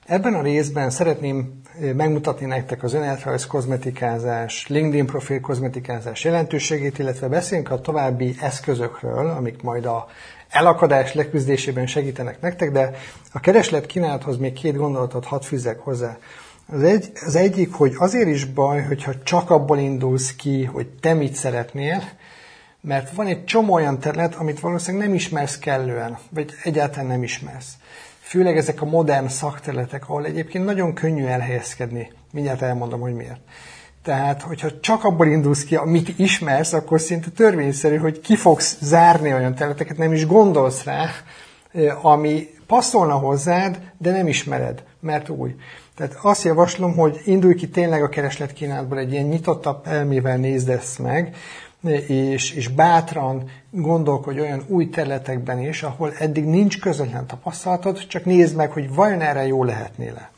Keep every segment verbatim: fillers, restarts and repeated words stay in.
Ebben a részben szeretném megmutatni nektek az önéletrajz kozmetikázás, LinkedIn profil kozmetikázás jelentőségét, illetve beszélünk a további eszközökről, amik majd a elakadás leküzdésében segítenek nektek, de a kereslet kínálathoz még két gondolatot hadd fűzzek hozzá. Az, egy, az egyik, hogy azért is baj, hogyha csak abból indulsz ki, hogy te mit szeretnél, mert van egy csomó olyan terület, amit valószínűleg nem ismersz kellően, vagy egyáltalán nem ismersz. Főleg ezek a modern szakterületek, ahol egyébként nagyon könnyű elhelyezkedni. Mindjárt elmondom, hogy miért. Tehát, hogyha csak abból indulsz ki, amit ismersz, akkor szinte törvényszerű, hogy ki fogsz zárni olyan területeket, nem is gondolsz rá, ami passzolna hozzád, de nem ismered, mert új. Tehát azt javaslom, hogy indulj ki tényleg a keresletkínálatból, egy ilyen nyitottabb elmével nézd ezt meg, és, és bátran gondolkodj olyan új területekben is, ahol eddig nincs közvetlen tapasztalatod, csak nézd meg, hogy vajon erre jó lehetnél-e.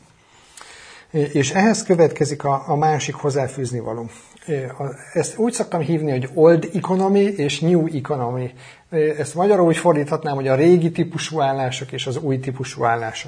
És ehhez következik a, a másik hozzáfűzni való. Ezt úgy szoktam hívni, hogy old economy és new economy. Ezt magyarul úgy fordíthatnám, hogy a régi típusú állások és az új típusú állások.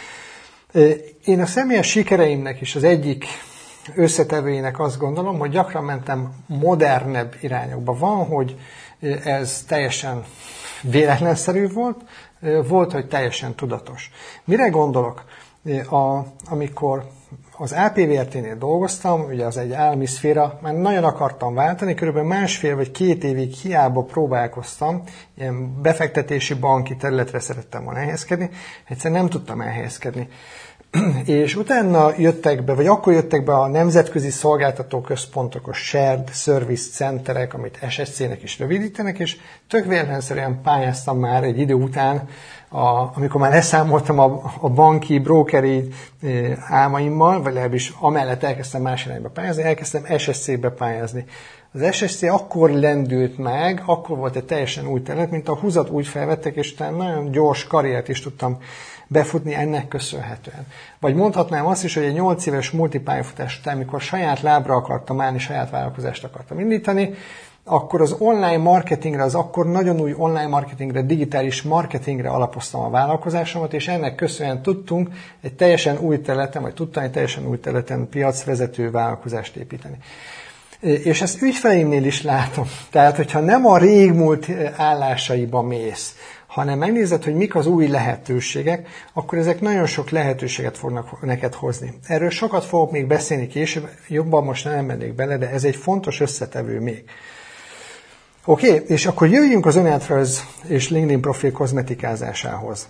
Én a személyes sikereimnek is az egyik összetevőjének azt gondolom, hogy gyakran mentem modernebb irányokba. Van, hogy ez teljesen véletlenszerű volt, volt, hogy teljesen tudatos. Mire gondolok? A, amikor az á pé vé er té-nél dolgoztam, ugye az egy állami szféra, már nagyon akartam váltani, körülbelül másfél vagy két évig hiába próbálkoztam, ilyen befektetési banki területre szerettem volna elhelyezkedni, egyszerűen nem tudtam elhelyezkedni. És utána jöttek be, vagy akkor jöttek be a nemzetközi szolgáltatóközpontok, a Shared Service Centerek, amit es es cé-nek is rövidítenek, és tök véletlenszerűen pályáztam már egy idő után, a, amikor már leszámoltam a, a banki, brokeri álmaimmal, vagy legalábbis amellett elkezdtem más irányba pályázni, elkezdtem es es cé-be pályázni. Az es es cé akkor lendült meg, akkor volt egy teljesen új terület, mint a húzat úgy felvettek, és utána nagyon gyors karriert is tudtam befutni ennek köszönhetően. Vagy mondhatnám azt is, hogy egy nyolc éves multipályafutás után, amikor saját lábra akartam állni, saját vállalkozást akartam indítani, akkor az online marketingre, az akkor nagyon új online marketingre, digitális marketingre alapoztam a vállalkozásomat, és ennek köszönően tudtunk egy teljesen új területen, vagy tudtam egy teljesen új területen piacvezető vállalkozást építeni. És ezt ügyfeleimnél is látom. Tehát, hogyha nem a régmúlt állásaiba mész, hanem megnézed, hogy mik az új lehetőségek, akkor ezek nagyon sok lehetőséget fognak neked hozni. Erről sokat fogok még beszélni később, jobban most nem mennék bele, de ez egy fontos összetevő még. Oké, okay, és akkor jöjjünk az önéletrajz és LinkedIn profil kozmetikázásához.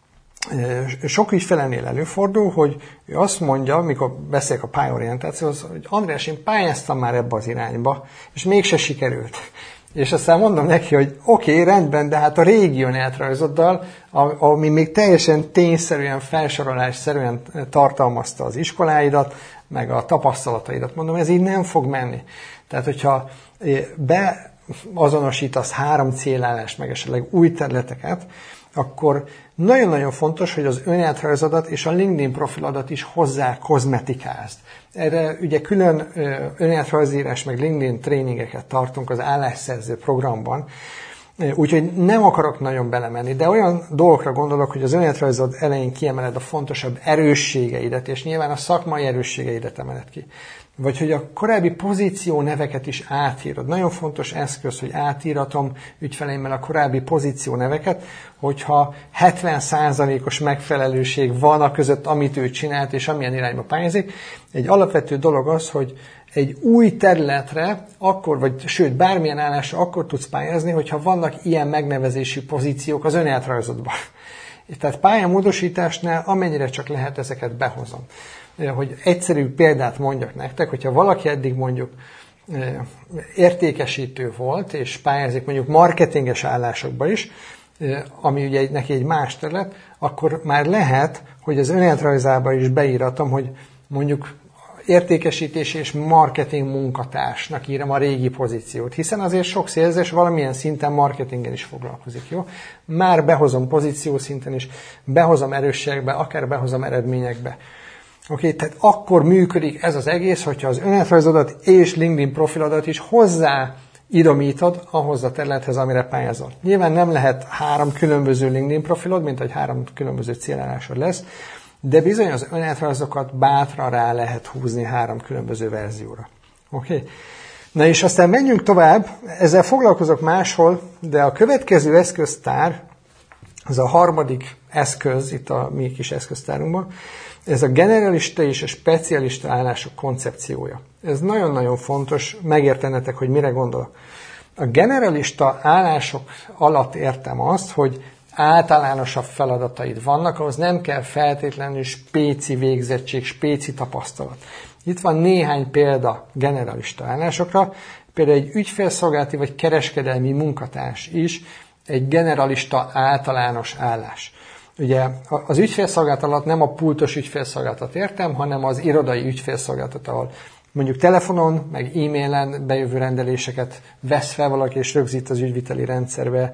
Sok ügyfelenél előfordul, hogy ő azt mondja, mikor beszélek a pályorientációhoz, hogy András, én pályáztam már ebbe az irányba, és mégse sikerült. És aztán mondom neki, hogy oké, okay, rendben, de hát a régi önéletrajzoddal, ami még teljesen tényszerűen, felsorolásszerűen tartalmazta az iskoláidat, meg a tapasztalataidat, mondom, ez így nem fog menni. Tehát, hogyha beazonosítasz három célállást, meg esetleg új területeket, akkor nagyon-nagyon fontos, hogy az önéletrajzodat és a LinkedIn profilodat is hozzá kozmetikázd. Erre ugye külön önéletrajzírás meg LinkedIn tréningeket tartunk az állásszerző programban, úgyhogy nem akarok nagyon belemenni, de olyan dolgokra gondolok, hogy az önéletrajzod elején kiemeled a fontosabb erősségeidet, és nyilván a szakmai erősségeidet emeled ki. Vagy hogy a korábbi pozíció neveket is átírod. Nagyon fontos eszköz, hogy átíratom ügyfeleimmel a korábbi pozíció neveket, hogyha hetven százalékos megfelelőség van a között, amit ő csinált, és amilyen irányba pályázik. Egy alapvető dolog az, hogy egy új területre, akkor, vagy sőt, bármilyen állásra akkor tudsz pályázni, hogyha vannak ilyen megnevezési pozíciók az önéletrajzodban. Tehát pályamódosításnál amennyire csak lehet, ezeket behozom. Hogy egyszerű példát mondjak nektek, hogyha valaki eddig mondjuk értékesítő volt, és pályázik mondjuk marketinges állásokba is, ami ugye neki egy más terület, akkor már lehet, hogy az önéletrajzába is beíratom, hogy mondjuk értékesítés és marketing munkatársnak írom a régi pozíciót, hiszen azért sok szélzés valamilyen szinten marketingen is foglalkozik, jó? Már behozom pozíció szinten is, behozom erősségekbe, akár behozom eredményekbe. Oké, okay, tehát akkor működik ez az egész, hogyha az önéletrajzodat és LinkedIn profilodat is hozzá idomítod ahhoz a területhez, amire pályázol. Nyilván nem lehet három különböző LinkedIn profilod, mint hogy három különböző célállásod lesz, de bizony az önéletrajzokat bátran rá lehet húzni három különböző verzióra. Oké? Okay? Na és aztán menjünk tovább, ezzel foglalkozok máshol, de a következő eszköztár, ez a harmadik eszköz itt a mi kis eszköztárunkban, ez a generalista és a specialista állások koncepciója. Ez nagyon-nagyon fontos, megértenetek, hogy mire gondolok. A generalista állások alatt értem azt, hogy általánosabb feladataid vannak, ahhoz nem kell feltétlenül spéci végzettség, spéci tapasztalat. Itt van néhány példa generalista állásokra, például egy ügyfélszolgálati vagy kereskedelmi munkatárs is egy generalista általános állás. Ugye az ügyfélszolgálat alatt nem a pultos ügyfélszolgálatot értem, hanem az irodai ügyfélszolgálatot, ahol mondjuk telefonon, meg e-mailen bejövő rendeléseket vesz fel valaki és rögzít az ügyviteli rendszerbe,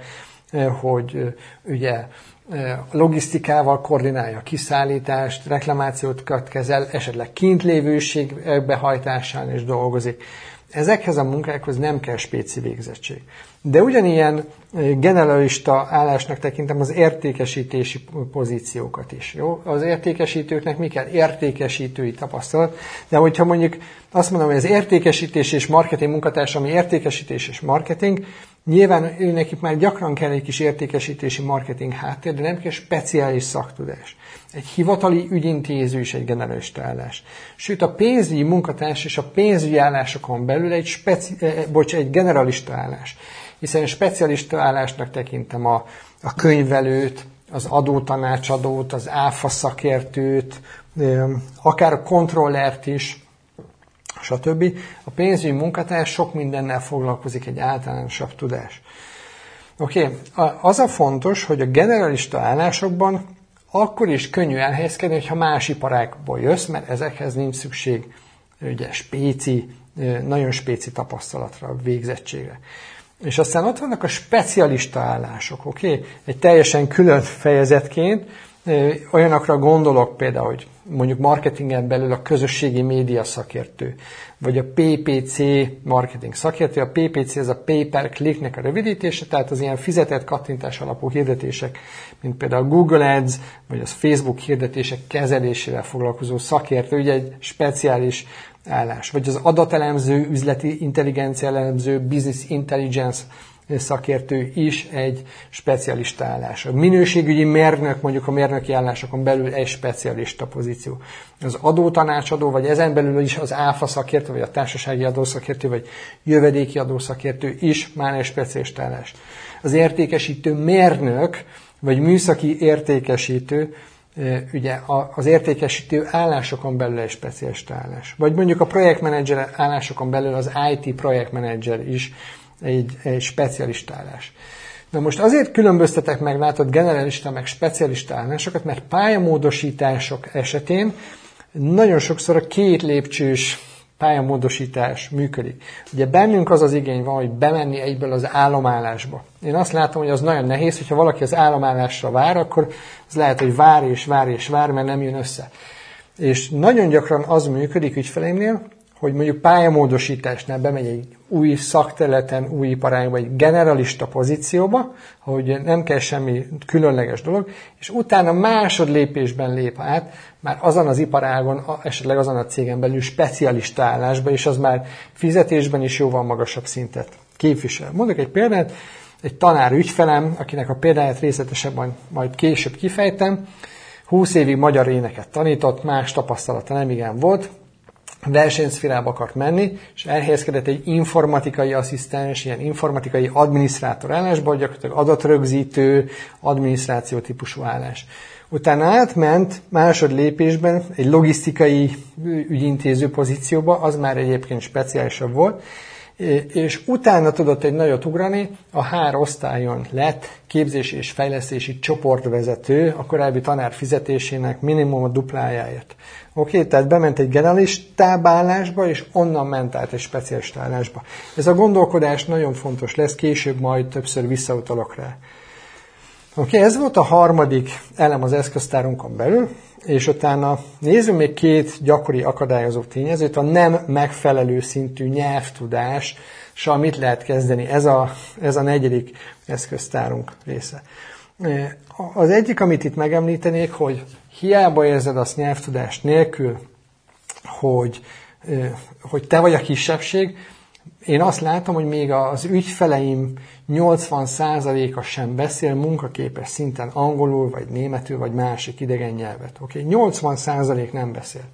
hogy ugye logisztikával koordinálja a kiszállítást, reklamációt kezel, esetleg kintlévőség behajtásán is dolgozik. Ezekhez a munkákhoz nem kell spéci végzettség. De ugyanilyen generalista állásnak tekintem az értékesítési pozíciókat is. Jó? Az értékesítőknek mi kell? Értékesítői tapasztalat. De hogyha mondjuk azt mondom, hogy az értékesítés és marketing munkatárs, ami értékesítés és marketing, nyilván nekik már gyakran kell egy kis értékesítési marketing háttér, de nem kell speciális szaktudás. Egy hivatali ügyintéző is egy generalista állás. Sőt, a pénzügyi munkatárs és a pénzügyi állásokon belül egy, speci- eh, bocs, egy generalista állás. Hiszen a specialista állásnak tekintem a, a könyvelőt, az adótanácsadót, az áfa szakértőt, eh, akár a kontrollert is, stb. A pénzügyi munkatárs sok mindennel foglalkozik, egy általánosabb tudás. Oké, okay. Az a fontos, hogy a generalista állásokban akkor is könnyű elhelyezkedni, hogyha más iparágból jössz, mert ezekhez nincs szükség ugye, spéci, nagyon spéci tapasztalatra, végzettségre. És aztán ott vannak a specialista állások, oké? Okay? Egy teljesen külön fejezetként olyanokra gondolok például, hogy mondjuk marketingen belül a közösségi média szakértő, vagy a pé pé cé marketing szakértő. A pé pé cé ez a pay per clicknek a rövidítése, tehát az ilyen fizetett kattintás alapú hirdetések, mint például a Google Ads, vagy az Facebook hirdetések kezelésével foglalkozó szakértő, ugye egy speciális állás. Vagy az adatelemző, üzleti intelligencia elemző, business intelligence szakértő is egy specialista állás. A minőségügyi mérnök, mondjuk a mérnöki állásokon belül egy specialista pozíció. Az adótanácsadó, vagy ezen belül is az áfa szakértő, vagy a társasági adószakértő, vagy jövedéki adószakértő is már egy specialista állás. Az értékesítő mérnök, vagy műszaki értékesítő, ugye az értékesítő állásokon belül egy specialista állás. Vagy mondjuk a projektmenedzser állásokon belül az i té projektmenedzser is egy, egy specialista állás. Na most azért különböztetek meg, látod, generalista meg specialista állásokat, mert pályamódosítások esetén nagyon sokszor a két lépcsős pályamódosítás működik. Ugye bennünk az az igény van, hogy bemenni egyből az álomállásba. Én azt látom, hogy az nagyon nehéz, hogyha valaki az álomállásra vár, akkor az lehet, hogy vár és vár és vár, mert nem jön össze. És nagyon gyakran az működik ügyfeleimnél, hogy mondjuk pályamódosításnál bemegy egy új szakterületen, új iparágba, egy generalista pozícióba, hogy nem kell semmi különleges dolog, és utána másodlépésben lép át, már azon az iparágon, esetleg azon a cégen belül specialista állásba, és az már fizetésben is jóval magasabb szintet képvisel. Mondok egy példát, egy tanár ügyfelem, akinek a példáját részletesebben majd később kifejtem, húsz évig magyar éneket tanított, más tapasztalata nem igen volt, versenyszférába akart menni, és elhelyezkedett egy informatikai asszisztens, ilyen informatikai adminisztrátor állásba, gyakorlatilag adatrögzítő, adminisztráció típusú állás. Utána átment másodlépésben egy logisztikai ügyintéző pozícióba, az már egyébként speciálisabb volt, és utána tudott egy nagyot ugrani, a hár osztályon lett képzési és fejlesztési csoportvezető, a korábbi tanár fizetésének minimum a duplájáért. Oké, okay, tehát bement egy generalistább állásba, és onnan ment át egy specialista állásba. Ez a gondolkodás nagyon fontos lesz, később majd többször visszautalok rá. Oké, okay, ez volt a harmadik elem az eszköztárunkon belül, és utána nézzünk még két gyakori akadályozó tényezőt, a nem megfelelő szintű nyelvtudással mit lehet kezdeni. Ez a, ez a negyedik eszköztárunk része. Az egyik, amit itt megemlítenék, hogy hiába érzed azt nyelvtudás nélkül, hogy, hogy te vagy a kisebbség, én azt látom, hogy még az ügyfeleim nyolcvan százaléka sem beszél munkaképes szinten angolul, vagy németül, vagy másik idegen nyelvet. Okay? nyolcvan százalék nem beszél.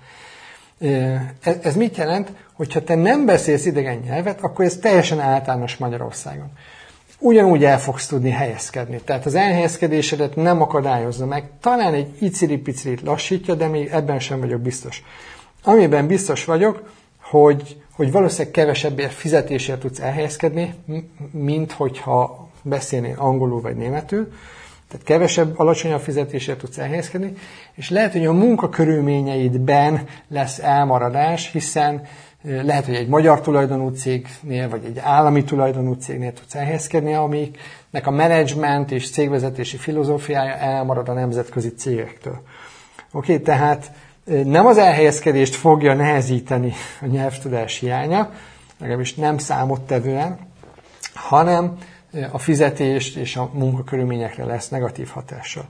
Ez mit jelent? Hogyha te nem beszélsz idegen nyelvet, akkor ez teljesen általános Magyarországon. Ugyanúgy el fogsz tudni helyezkedni. Tehát az elhelyezkedésedet nem akadályozza meg. Talán egy iciri-picirit lassítja, de még ebben sem vagyok biztos. Amiben biztos vagyok, hogy, hogy valószínűleg kevesebbért fizetésért tudsz elhelyezkedni, mint hogyha beszélnél angolul vagy németül. Tehát kevesebb, alacsonyabb fizetésért tudsz elhelyezkedni, és lehet, hogy a munkakörülményeidben lesz elmaradás, hiszen lehet, hogy egy magyar tulajdonú cégnél, vagy egy állami tulajdonú cégnél tudsz elhelyezkedni, amiknek a menedzsment és cégvezetési filozófiája elmarad a nemzetközi cégektől. Oké, okay, tehát nem az elhelyezkedést fogja nehezíteni a nyelvtudás hiánya, legalábbis nem számottevően, hanem a fizetést és a munkakörülményekre lesz negatív hatással.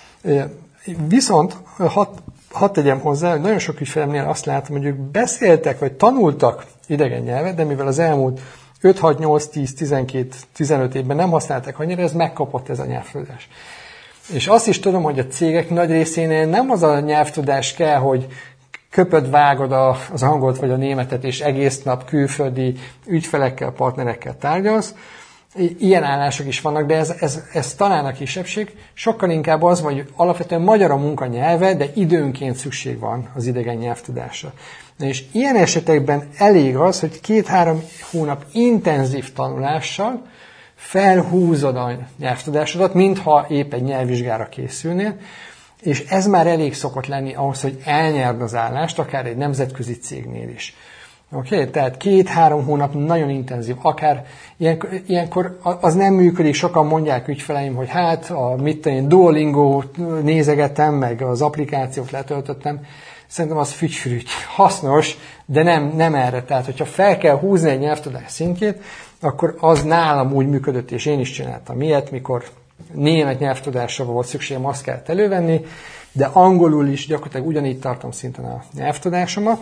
Viszont hadd had tegyem hozzá, hogy nagyon sok ügyfelemnél azt látom, hogy ők beszéltek, vagy tanultak idegen nyelvet, de mivel az elmúlt öt, hat, nyolc, tíz, tizenkét, tizenöt évben nem használták annyira, ez megkapott ez a nyelvtudás. És azt is tudom, hogy a cégek nagy részénél nem az a nyelvtudás kell, hogy köpöd, vágod az angolt vagy a németet, és egész nap külföldi ügyfelekkel, partnerekkel tárgyalsz. Ilyen állások is vannak, de ez, ez, ez talán a kisebbség. Sokkal inkább az, hogy alapvetően magyar a munkanyelve, de időnként szükség van az idegen nyelvtudásra. És ilyen esetekben elég az, hogy két-három hónap intenzív tanulással felhúzod a nyelvtudásodat, mintha épp egy nyelvvizsgára készülnél, és ez már elég szokott lenni ahhoz, hogy elnyerd az állást, akár egy nemzetközi cégnél is. Oké? Okay? Tehát két-három hónap nagyon intenzív, akár ilyenkor, ilyenkor az nem működik, sokan mondják ügyfeleim, hogy hát a mit én Duolingo nézegetem, meg az applikációt letöltöttem. Szerintem az fügy-fügy, hasznos, de nem, nem erre. Tehát, hogyha fel kell húzni egy nyelvtudás szintjét, akkor az nálam úgy működött, és én is csináltam ilyet, mikor német nyelvtudásra volt szükségem, azt kellett elővenni, de angolul is gyakorlatilag ugyanígy tartom szinten a nyelvtudásomat.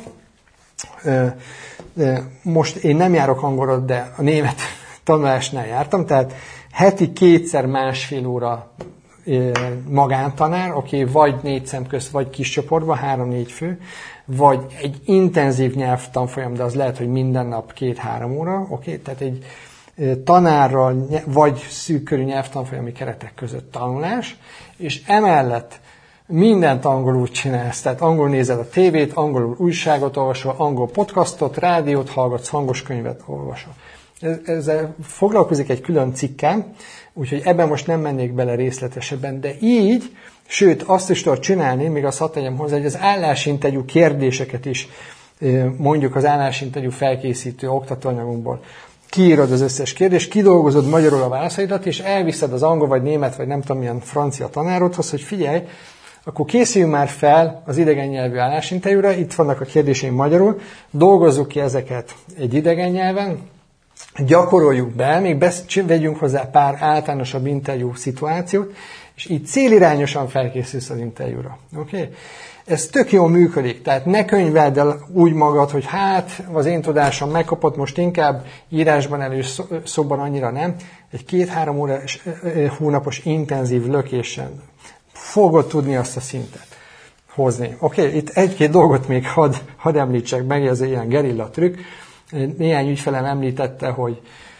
Most én nem járok angolra, de a német tanulásnál jártam, tehát heti kétszer másfél óra magántanár, oké, okay, vagy négy szem közt, vagy kis csoportban, három-négy fő, vagy egy intenzív nyelvtanfolyam, de az lehet, hogy minden nap két-három óra, oké, okay? Tehát egy tanárral, vagy szűkkörű nyelvtanfolyami keretek között tanulás, és emellett mindent angolul csinálsz, tehát angolul nézed a tévét, angolul újságot olvasol, angol podcastot, rádiót hallgatsz, hangos könyvet olvasol. Ezzel foglalkozik egy külön cikkem, úgyhogy ebben most nem mennék bele részletesebben, de így, sőt, azt is tudod csinálni, még azt hadd tegyem hozzá, hogy az állásinterjú kérdéseket is, mondjuk az állásinterjú felkészítő oktatóanyagunkból kiírod az összes kérdést, kidolgozod magyarul a válaszaidat, és elviszed az angol, vagy német, vagy nem tudom milyen francia tanárodhoz, hogy figyelj, akkor készüljünk már fel az idegen nyelvű állásinterjúra, itt vannak a kérdéseim magyarul, dolgozzuk ki ezeket egy idegen nyelven, gyakoroljuk be, még besz- vegyünk hozzá pár általánosabb interjú szituációt, és így célirányosan felkészülsz az interjúra. Okay? Ez tök jól működik, tehát ne könyveld el úgy magad, hogy hát az én tudásom megkapott, most inkább írásban elő szóban annyira nem. Egy két-három órás hónapos intenzív lökésen fogod tudni azt a szintet hozni. Oké, okay, itt egy-két dolgot még hadd had említsek meg, ez egy ilyen gerilla trükk. Néhány ügyfelem említette, hogy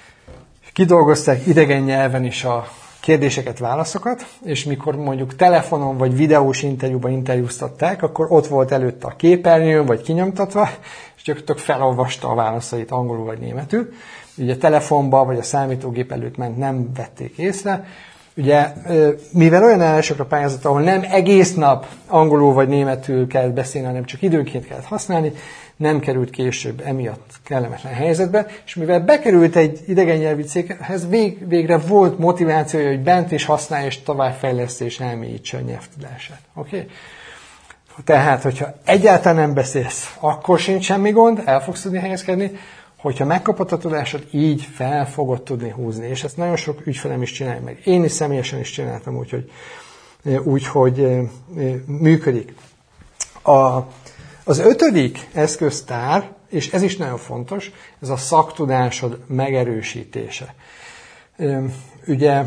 kidolgozták idegen nyelven is a kérdéseket, válaszokat, és mikor mondjuk telefonon vagy videós interjúban interjúztatták, akkor ott volt előtte a képernyőn, vagy kinyomtatva, és gyakorlatilag felolvasta a válaszait angolul vagy németül. Ugye telefonba vagy a számítógép előtt ment, nem vették észre. Ugye, mivel olyan állásokra pályázott, ahol nem egész nap angolul vagy németül kellett beszélni, hanem csak időnként kellett használni, nem került később emiatt kellemetlen helyzetbe, és mivel bekerült egy idegen nyelvű céghez, vég, végre volt motivációja, hogy bent is használja, és továbbfejleszti, és elmélyítse a nyelvtudását. Oké? Okay? Tehát, hogyha egyáltalán nem beszélsz, akkor sincs semmi gond, el fogsz tudni helyezkedni, hogyha megkapod a tudásod, így fel fogod tudni húzni. És ezt nagyon sok ügyfelem is csinálja meg. Én is személyesen is csináltam, úgyhogy úgyhogy működik. A, az ötödik eszköztár, és ez is nagyon fontos, ez a szaktudásod megerősítése. Ugye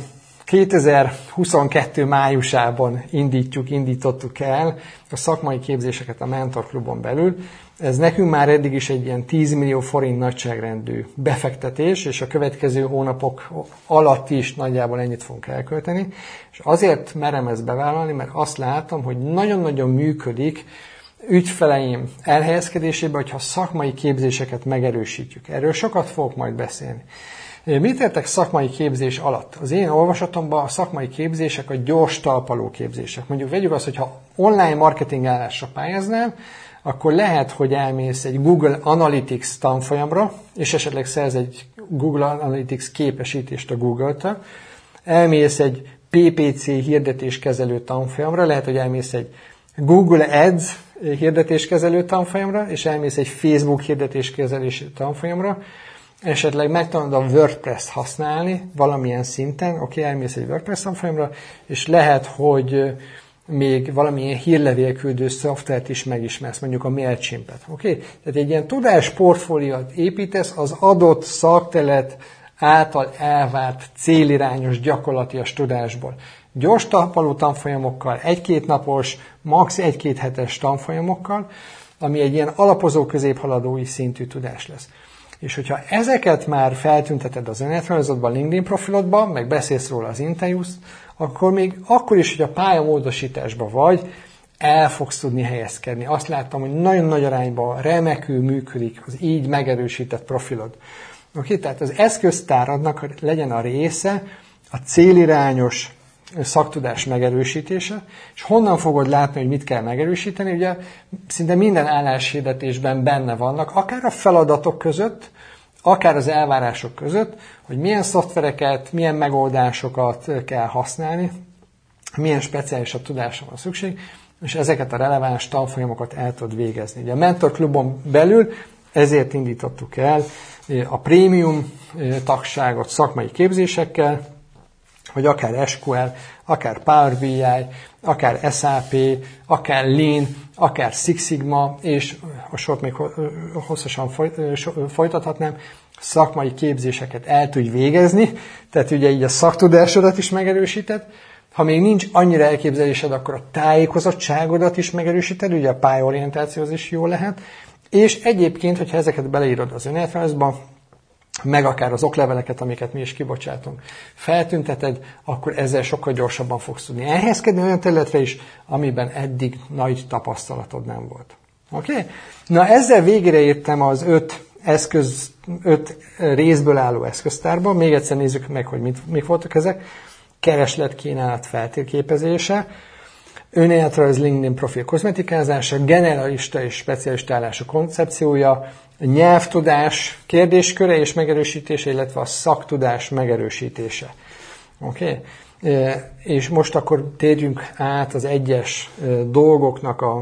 kétezer-huszonkettő májusában indítjuk, indítottuk el a szakmai képzéseket a Mentor Klubon belül. Ez nekünk már eddig is egy ilyen tíz millió forint nagyságrendű befektetés, és a következő hónapok alatt is nagyjából ennyit fogunk elkölteni. És azért merem ezt bevállalni, mert azt látom, hogy nagyon-nagyon működik ügyfeleim elhelyezkedésében, hogyha szakmai képzéseket megerősítjük. Erről sokat fogok majd beszélni. Mit értek szakmai képzés alatt? Az én olvasatomban a szakmai képzések a gyors talpaló képzések. Mondjuk vegyük azt, hogyha online marketing állásra pályáznál, akkor lehet, hogy elmész egy Google Analytics tanfolyamra, és esetleg szerz egy Google Analytics képesítést a Google-től. Elmész egy pé pé cé hirdetéskezelő tanfolyamra, lehet, hogy elmész egy Google Ads hirdetéskezelő tanfolyamra, és elmész egy Facebook hirdetéskezelési tanfolyamra, esetleg megtanulod a WordPress használni valamilyen szinten, oké, elmész egy WordPress tanfolyamra, és lehet, hogy még valamilyen hírlevélküldő szoftvert is megismersz, mondjuk a MailChimpet, oké? Tehát egy ilyen tudásportfóliót építesz az adott szakterület által elvárt célirányos gyakorlatias tudásból. Gyors talpaló tanfolyamokkal, egy-két napos, max. egy-két hetes tanfolyamokkal, ami egy ilyen alapozó középhaladói szintű tudás lesz. És hogyha ezeket már feltünteted az önéletrajzodban, LinkedIn profilodban, meg beszélsz róla az interjúsz, akkor még akkor is, hogy a pályamódosításban vagy, el fogsz tudni helyezkedni. Azt láttam, hogy nagyon nagy arányban remekül működik az így megerősített profilod. Oké, tehát az eszköztáradnak legyen a része a célirányos szaktudás megerősítése, és honnan fogod látni, hogy mit kell megerősíteni? Ugye szinte minden álláshirdetésben benne vannak, akár a feladatok között, akár az elvárások között, hogy milyen szoftvereket, milyen megoldásokat kell használni, milyen speciálisabb tudásra van szükség, és ezeket a releváns tanfolyamokat el tudod végezni. Ugye a Mentor Klubon belül ezért indítottuk el a prémium tagságot szakmai képzésekkel, hogy akár es kú el, akár Power bé i, akár es á pé, akár Lean, akár Six Sigma, és a sort még hosszasan folytathatnám, szakmai képzéseket el tudj végezni, tehát ugye így a szaktudásodat is megerősíted. Ha még nincs annyira elképzelésed, akkor a tájékozottságodat is megerősíted, ugye a pályaorientációhoz is jó lehet, és egyébként, hogyha ezeket beleírod az önéletrajzba, meg akár az okleveleket, amiket mi is kibocsátunk, feltünteted, akkor ezzel sokkal gyorsabban fogsz tudni elhelyezkedni olyan területre is, amiben eddig nagy tapasztalatod nem volt. Oké? Okay? Na ezzel végére értem az öt eszköz, öt részből álló eszköztárban. Még egyszer nézzük meg, hogy mit, mik voltak ezek. Keresletkínálat feltérképezése, önéletrajz LinkedIn profil kozmetikázása, generalista és specialista állású koncepciója, nyelvtudás kérdésköre és megerősítése, illetve a szaktudás megerősítése. Oké? Okay? És most akkor térjünk át az egyes dolgoknak a,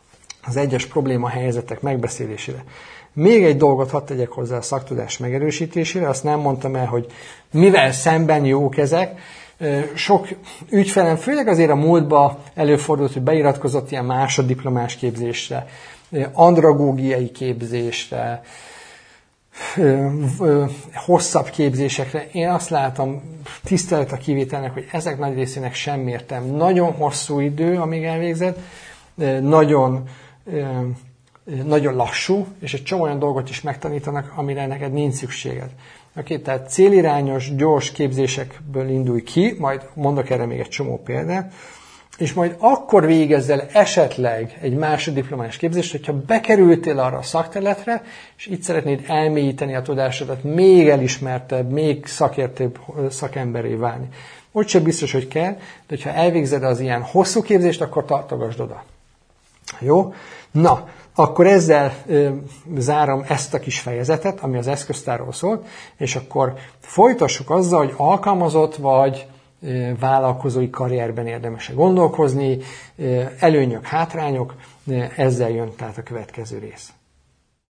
az egyes problémahelyzetek megbeszélésére. Még egy dolgot hadd tegyek hozzá a szaktudás megerősítésére, azt nem mondtam el, hogy mivel szemben jók ezek. Sok ügyfelem, főleg azért a múltban előfordult, hogy beiratkozott ilyen másoddiplomás képzésre, andragógiai képzésre, hosszabb képzésekre. Én azt látom, tisztelet a kivételnek, hogy ezek nagy részének sem értem. Nagyon hosszú idő, amíg elvégzed, nagyon, nagyon lassú, és egy csomó olyan dolgot is megtanítanak, amire neked nincs szükséged. Okay, tehát célirányos, gyors képzésekből indulj ki, majd mondok erre még egy csomó példát, és majd akkor végezzel esetleg egy másoddiplomás képzést, hogyha bekerültél arra a szakterületre, és itt szeretnéd elmélyíteni a tudásodat, még elismertebb, még szakértőbb szakemberé válni. Ott sem biztos, hogy kell, de ha elvégzed az ilyen hosszú képzést, akkor tartogasd oda. Jó? Na, akkor ezzel ö, zárom ezt a kis fejezetet, ami az eszköztárról szólt, és akkor folytassuk azzal, hogy alkalmazott vagy ö, vállalkozói karrierben érdemes gondolkozni, ö, előnyök, hátrányok, ö, ezzel jön tehát a következő rész.